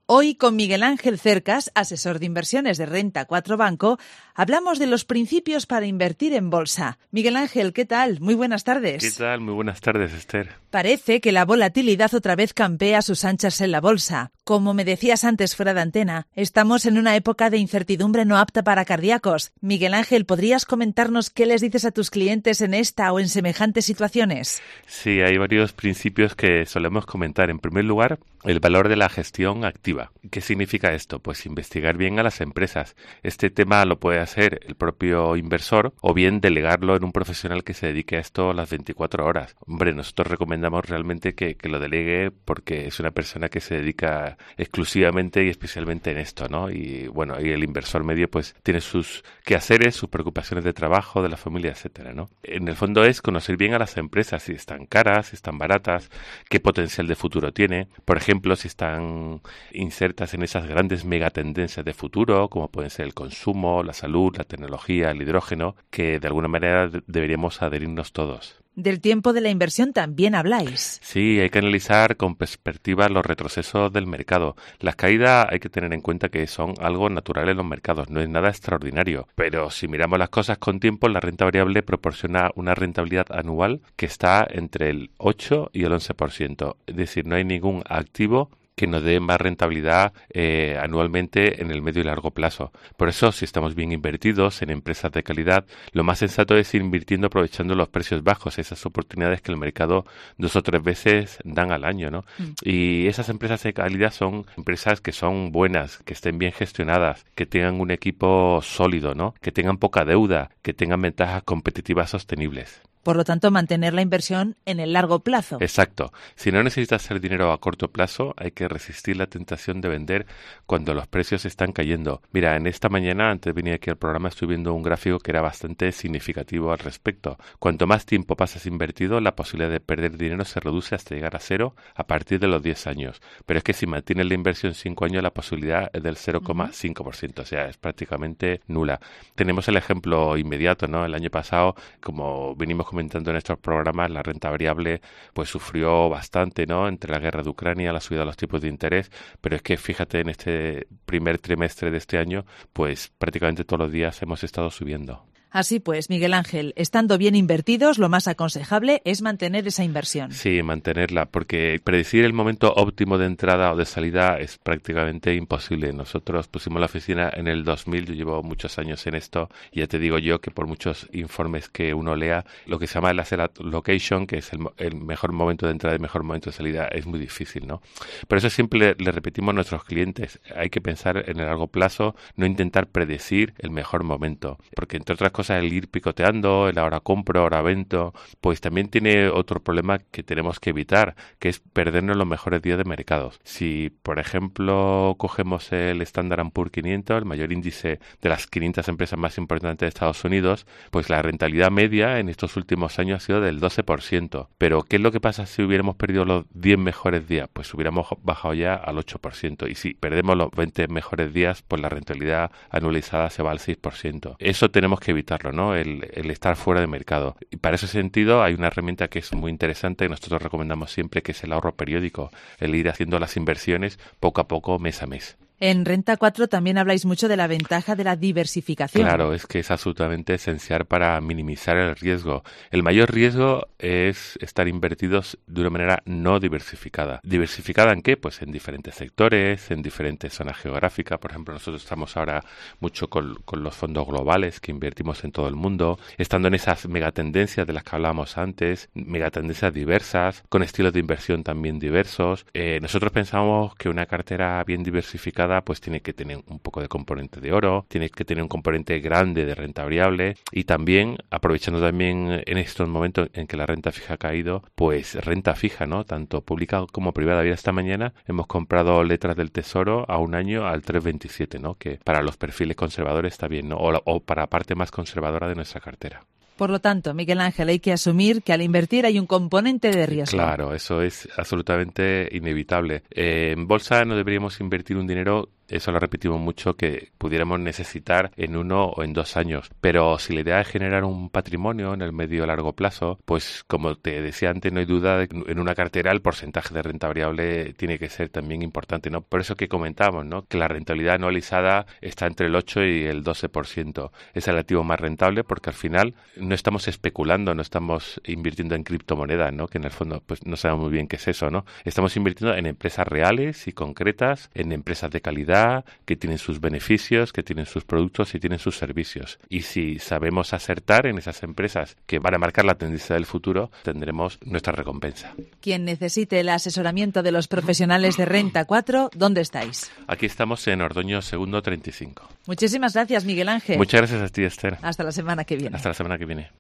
Hoy con Miguel Ángel Cercas, asesor de inversiones de Renta 4 Banco, hablamos de los principios para invertir en bolsa. Miguel Ángel, ¿qué tal? Muy buenas tardes. ¿Qué tal? Muy buenas tardes, Esther. Parece que la volatilidad otra vez campea a sus anchas en la bolsa. Como me decías antes fuera de antena, estamos en una época de incertidumbre no apta para cardíacos. Miguel Ángel, ¿podrías comentarnos qué les dices a tus clientes en esta o en semejantes situaciones? Sí, hay varios principios que solemos comentar. En primer lugar, el valor de la gestión activa. ¿Qué significa esto? Pues investigar bien a las empresas. Este tema lo puede hacer el propio inversor o bien delegarlo en un profesional que se dedique a esto las 24 horas. Hombre, nosotros recomendamos realmente que lo delegue porque es una persona que se dedica exclusivamente y especialmente en esto, ¿no? Y bueno, y el inversor medio pues tiene sus quehaceres, sus preocupaciones de trabajo, de la familia, etcétera, ¿no? En el fondo es conocer bien a las empresas, si están caras, si están baratas, qué potencial de futuro tiene. Por ejemplo, si están insertas en esas grandes megatendencias de futuro, como pueden ser el consumo, la salud, la tecnología, el hidrógeno, que de alguna manera deberíamos adherirnos todos. Del tiempo de la inversión también habláis. Sí, hay que analizar con perspectiva los retrocesos del mercado. Las caídas hay que tener en cuenta que son algo natural en los mercados, no es nada extraordinario. Pero si miramos las cosas con tiempo, la renta variable proporciona una rentabilidad anual que está entre el 8 y el 11%. Es decir, no hay ningún activo que nos dé más rentabilidad anualmente en el medio y largo plazo. Por eso, si estamos bien invertidos en empresas de calidad, lo más sensato es ir invirtiendo aprovechando los precios bajos, esas oportunidades que el mercado 2 o 3 veces dan al año, ¿no? Y esas empresas de calidad son empresas que son buenas, que estén bien gestionadas, que tengan un equipo sólido, ¿no? Que tengan poca deuda, que tengan ventajas competitivas sostenibles. Por lo tanto, mantener la inversión en el largo plazo. Exacto. Si no necesitas hacer dinero a corto plazo, hay que resistir la tentación de vender cuando los precios están cayendo. Mira, en esta mañana, antes de venir aquí al programa, estoy viendo un gráfico que era bastante significativo al respecto. Cuanto más tiempo pasas invertido, la posibilidad de perder dinero se reduce hasta llegar a cero a partir de los 10 años. Pero es que si mantienes la inversión 5 años, la posibilidad es del 0,5%. O sea, es prácticamente nula. Tenemos el ejemplo inmediato, ¿no? El año pasado, como venimos comentando en estos programas, la renta variable pues sufrió bastante, ¿no? Entre la guerra de Ucrania, la subida de los tipos de interés, pero es que fíjate, en este primer trimestre de este año, pues prácticamente todos los días hemos estado subiendo. Así pues, Miguel Ángel, estando bien invertidos, lo más aconsejable es mantener esa inversión. Sí, mantenerla, porque predecir el momento óptimo de entrada o de salida es prácticamente imposible. Nosotros pusimos la oficina en el 2000, yo llevo muchos años en esto, y ya te digo yo que por muchos informes que uno lea, lo que se llama el asset allocation, que es el mejor momento de entrada y el mejor momento de salida, es muy difícil, ¿no? Por eso siempre le repetimos a nuestros clientes, hay que pensar en el largo plazo, no intentar predecir el mejor momento, porque entre otras cosas, el ir picoteando, el ahora compro, ahora vendo, pues también tiene otro problema que tenemos que evitar, que es perdernos los mejores días de mercados. Si, por ejemplo, cogemos el Standard & Poor's 500, el mayor índice de las 500 empresas más importantes de Estados Unidos, pues la rentabilidad media en estos últimos años ha sido del 12%. Pero, ¿qué es lo que pasa si hubiéramos perdido los 10 mejores días? Pues hubiéramos bajado ya al 8%. Y si perdemos los 20 mejores días, pues la rentabilidad anualizada se va al 6%. Eso tenemos que evitar, ¿no? El estar fuera de mercado. Y para ese sentido hay una herramienta que es muy interesante que nosotros recomendamos siempre, que es el ahorro periódico, el ir haciendo las inversiones poco a poco, mes a mes. En Renta 4 también habláis mucho de la ventaja de la diversificación. Claro, es que es absolutamente esencial para minimizar el riesgo. El mayor riesgo es estar invertidos de una manera no diversificada. ¿Diversificada en qué? Pues en diferentes sectores, en diferentes zonas geográficas. Por ejemplo, nosotros estamos ahora mucho con los fondos globales que invertimos en todo el mundo, estando en esas megatendencias de las que hablábamos antes, megatendencias diversas, con estilos de inversión también diversos. Nosotros pensamos que una cartera bien diversificada pues tiene que tener un poco de componente de oro, tiene que tener un componente grande de renta variable y también, aprovechando también en estos momentos en que la renta fija ha caído, pues renta fija, ¿no? Tanto pública como privada. Mira, esta mañana hemos comprado letras del Tesoro a un año al 3,27, ¿no? Que para los perfiles conservadores está bien, ¿no? O para la parte más conservadora de nuestra cartera. Por lo tanto, Miguel Ángel, hay que asumir que al invertir hay un componente de riesgo. Claro, eso es absolutamente inevitable. En bolsa no deberíamos invertir un dinero eso lo repetimos mucho, que pudiéramos necesitar en 1 o en 2 años. Pero si la idea es generar un patrimonio en el medio o largo plazo, pues como te decía antes, no hay duda de que en una cartera el porcentaje de renta variable tiene que ser también importante, ¿no? Por eso que comentamos, ¿no? Que la rentabilidad anualizada está entre el 8 y el 12%. Es el activo más rentable porque al final no estamos especulando, no estamos invirtiendo en criptomonedas, ¿no? Que en el fondo pues no sabemos muy bien qué es eso, ¿no? Estamos invirtiendo en empresas reales y concretas, en empresas de calidad, que tienen sus beneficios, que tienen sus productos y tienen sus servicios. Y si sabemos acertar en esas empresas que van a marcar la tendencia del futuro, tendremos nuestra recompensa. Quien necesite el asesoramiento de los profesionales de Renta 4, ¿dónde estáis? Aquí estamos en Ordoño Segundo 35. Muchísimas gracias, Miguel Ángel. Muchas gracias a ti, Esther. Hasta la semana que viene. Hasta la semana que viene.